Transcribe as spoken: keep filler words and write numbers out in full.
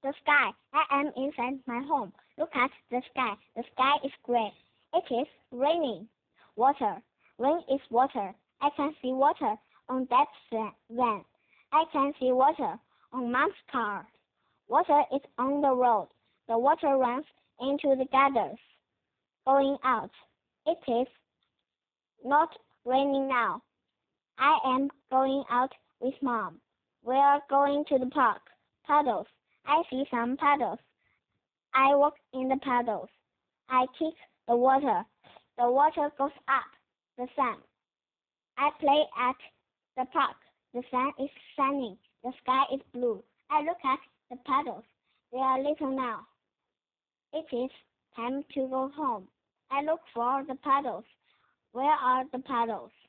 The sky. I am inside my home. Look at the sky. The sky is gray. It is raining. Water. Rain is water. I can see water on that van. I can see water on Mom's car. Water is on the road. The water runs into the gutters. Going out. It is not raining now. I am going out with Mom. We are going to the park. Puddles. I see some puddles. I walk in the puddles. I kick the water. The water goes up. The sun. I play at the park. The sun is shining. The sky is blue. I look at the puddles. They are little now. It is time to go home. I look for the puddles. Where are the puddles?